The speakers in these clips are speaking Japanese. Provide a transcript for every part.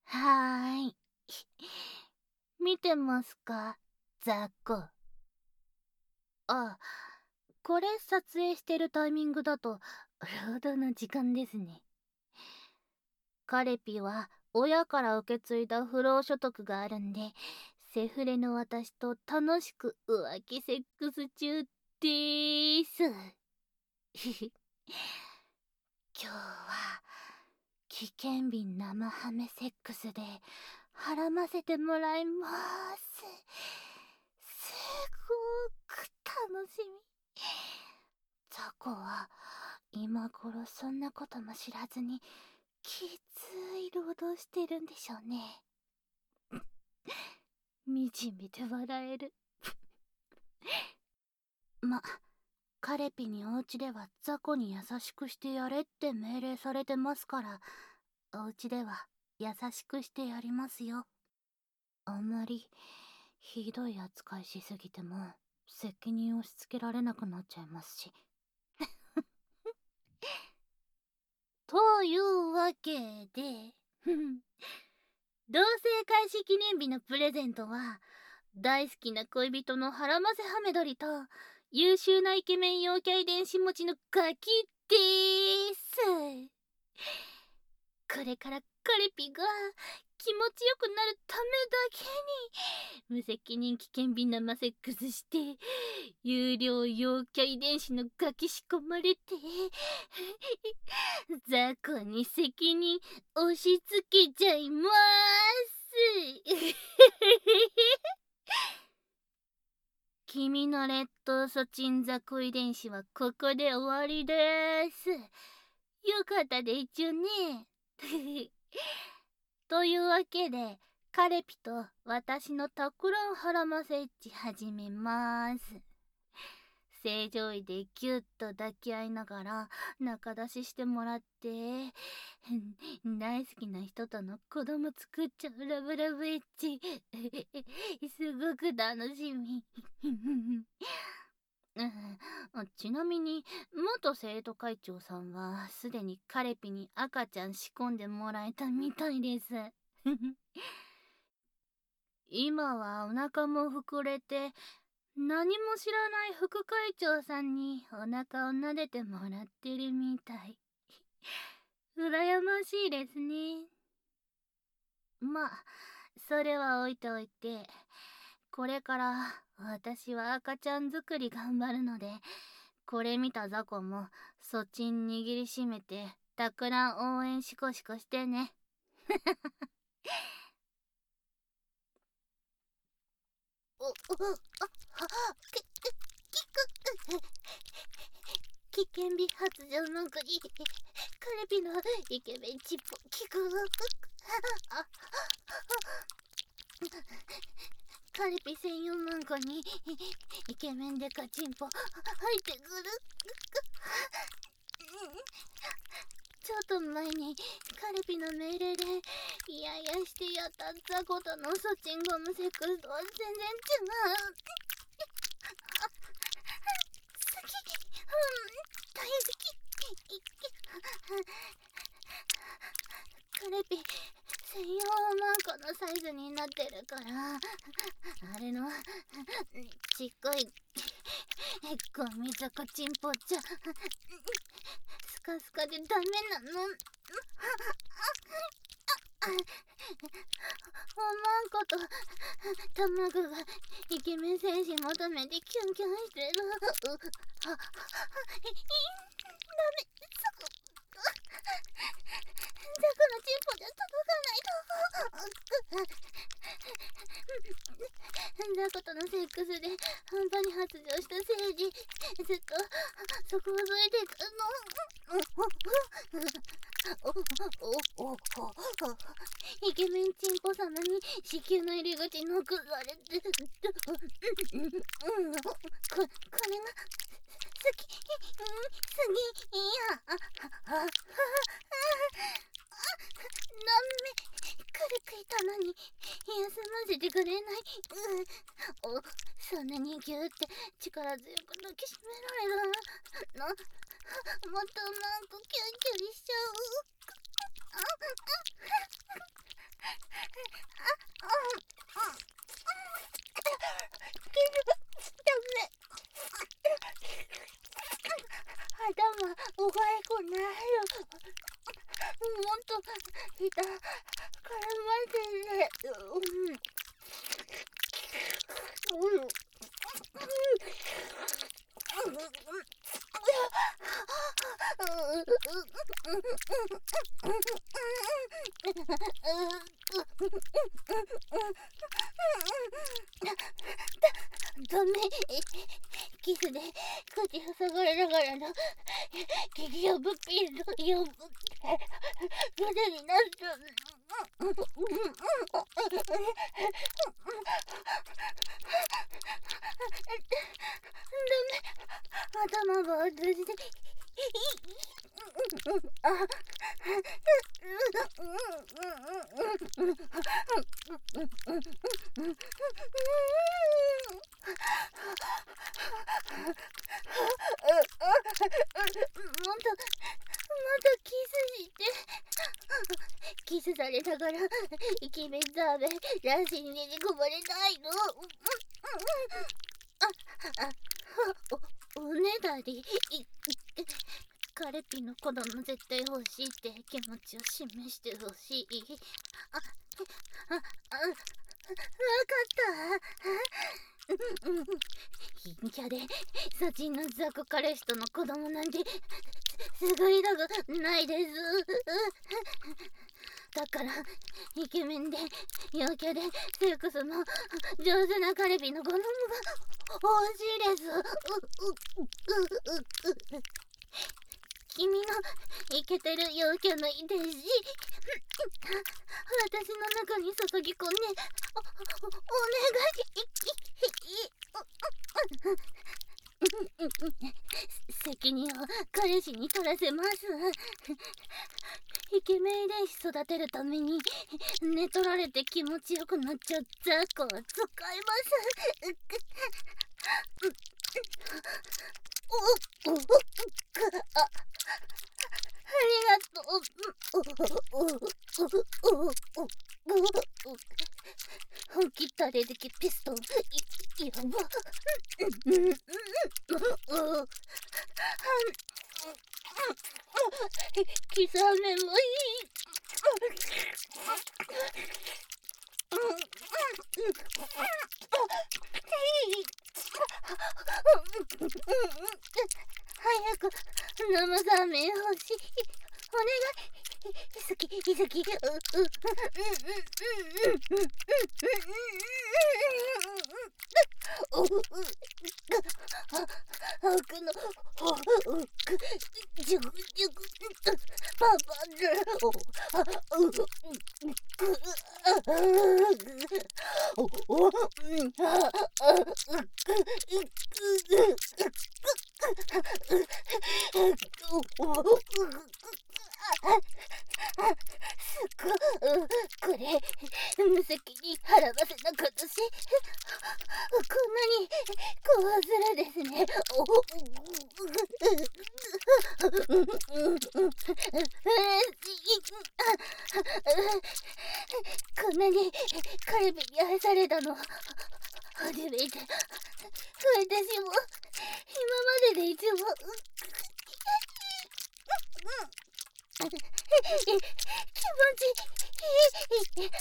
はーい。見てますか、ザコ。あ、これ撮影してるタイミングだと、労働の時間ですね。カレピは親から受け継いだ不労所得があるんで、セフレの私と楽しく浮気セックス中でーす。今日は危険便生ハメセックスで孕ませてもらいます。すごく楽しみ。ザコは今頃そんなことも知らずにきつい労働してるんでしょうね。惨めで笑える。カレピにお家ではザコに優しくしてやれって命令されてますから、お家では優しくしてやりますよ。あんまりひどい扱いしすぎても責任を押し付けられなくなっちゃいますし。というわけで同棲開始記念日のプレゼントは、大好きな恋人のハラマセハメドリと優秀なイケメン陽キャ遺伝子持ちのガキでーす。これからカレピが気持ちよくなるためだけに無責任危険便生セックスして有料陽キャ遺伝子のガキ仕込まれてザコに責任押し付けちゃいまーす。君の劣等ソチンザコ遺伝子はここで終わりでーす。よかったでちゅね。というわけで、カレピと私のたくらんハラマセッチ始めまーす。正常位でギュッと抱き合いながら仲出ししてもらって大好きな人との子供作っちゃうラブラブエッチすごく楽しみ。ちなみに元生徒会長さんはすでにカレピに赤ちゃん仕込んでもらえたみたいです。今はお腹も膨れて何も知らない副会長さんにお腹を撫でてもらってるみたい。羨ましいですね。それは置いておいて、これから私は赤ちゃん作り頑張るので、これ見たザコもそっちに握りしめてたくらん応援シコシコしてね。危険日発情の国カレピのイケメンチッポ聞く。カレピ専用マンコにイケメンでカチンポ入ってくる。ちょっと前にカレピの命令でイヤイヤしてやったザコとのソチンゴムセックスとは全然違う。好き、大好き。カレピ専用マンコのサイズになってるから、あれのちっこいゴミ底チンポじゃスカスカでダメなの。おまんこと卵がイケメン戦士求めてキュンキュンしてる。ダメ、そこザコのチンポじゃ届かないと。ザコとのセックスで半端に発情したせいでずっとそこを覗いてくの。イケメンチンポ様に子宮の入り口ノックされてこれが好きすぎや。ダメ、軽くいたのに休ませてくれない。そんなにギューって力強く抱きしめられるの。もっとマンコキュンキュンしちゃう。 下絡ませて、ダメ。キスで口塞がれながらの激ヤブピールヤブ腕になった。ダメ。頭が外れてキスしてキスされながらイケメンザーベランシにねじ込まれないの。おねだりカレピの子供絶対欲しいって気持ちを示してほしい。わかった。陰キャでサチンの雑魚彼氏との子供なんてすごいたくないです。だからイケメンで陽キャでセックスの上手なカレピの子供が欲しいです。君のイケてる陽キャの遺伝子私の中に注ぎ込んでお願い。責任を彼氏に取らせます。イケメン遺伝子育てるために寝取られて気持ちよくなっちゃう雑魚を使います。ありがとう。本気タレ的ピストンやば。刻めもいい。早く生ザーメン欲しい。お願い。好き好き。奥のジュグジュグパパこれ無責任払わせなかったしこんなに怖ずらですね。こんなにカルビに愛されたの初めて。私も今までで一番気持ちいい。好き大好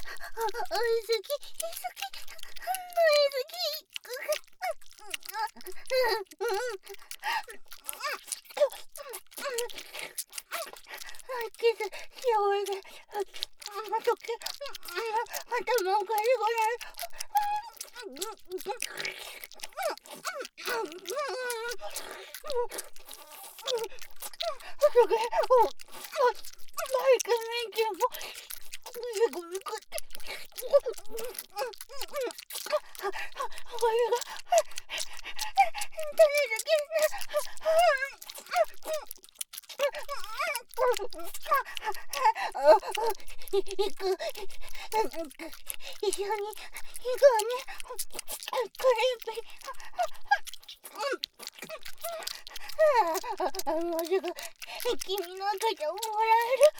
き。キス弱いで頭おかしくなる。マイクメンキもすぐめくってお湯が種だけ行く一緒に行こうね。これもうすぐ君の赤ちゃんをもらえる。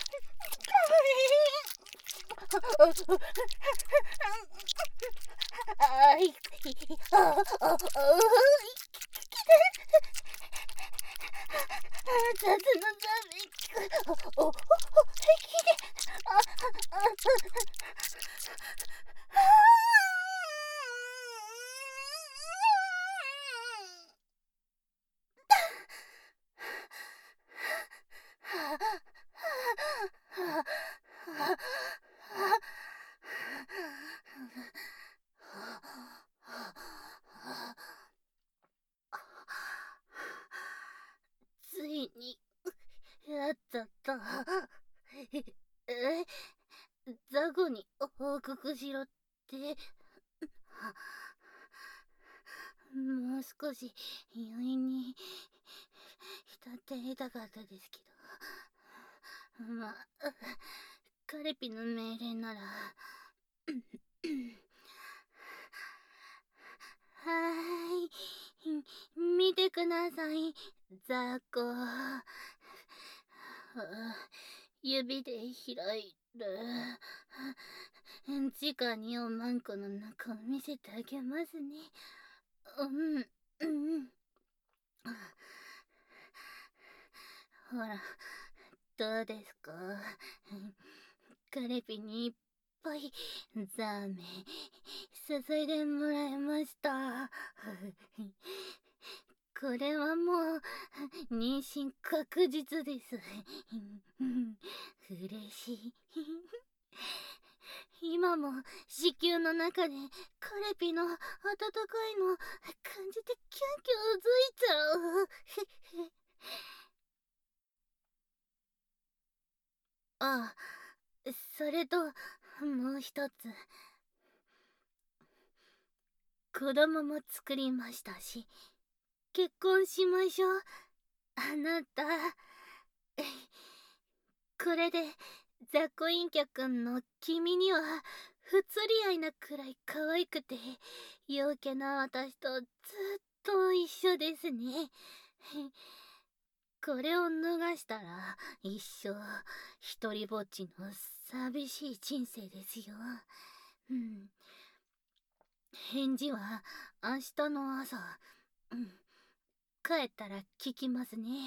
雑のザメお平気でついにやっちゃった。え、ザゴに報告しろって。もう少し余韻に浸っていたかったですけど、まあカレピの命令なら。はーい、見てください、ザコ。指で開いる。直におまんこの中を見せてあげますね。ほら、どうですか。カレピにいっぱいザーメン注いでもらいました。これはもう妊娠確実です。嬉しい。今も子宮の中でカレピの温かいの感じてキュンキュンうずいちゃう。ああ、それともう一つ、子供も作りましたし、結婚しましょう。あなた。これで雑魚陰キャくんの君には不釣り合いなくらい可愛くて陽気な私とずっと一緒ですね。これを逃したら一生一りぼっちの寂しい人生ですよ。返事は明日の朝。帰ったら聞きますね。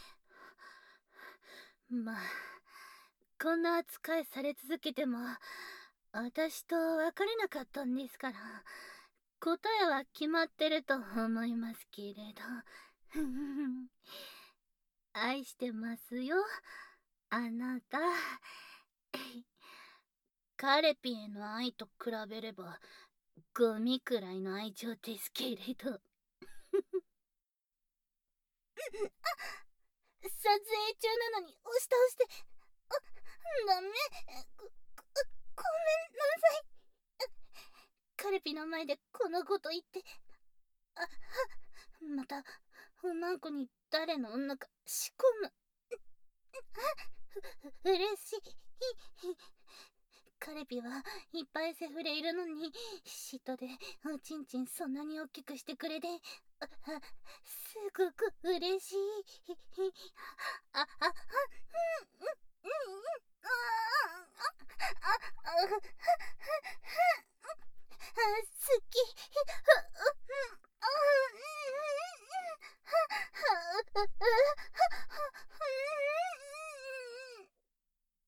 まあこんな扱いされ続けても私と別れなかったんですから、答えは決まってると思いますけれど。愛してますよ、あなた。カレピへの愛と比べればゴミくらいの愛情ですけれど。撮影中なのに押し倒して。ダメ。ごめんなさい。カレピの前でこのこと言って。またおまんこに誰の女か仕込む。嬉しい。カレピはいっぱいセフレいるのに嫉妬でおちんちんそんなに大きくしてくれて、すごく嬉しい。あああうんうんうんあああ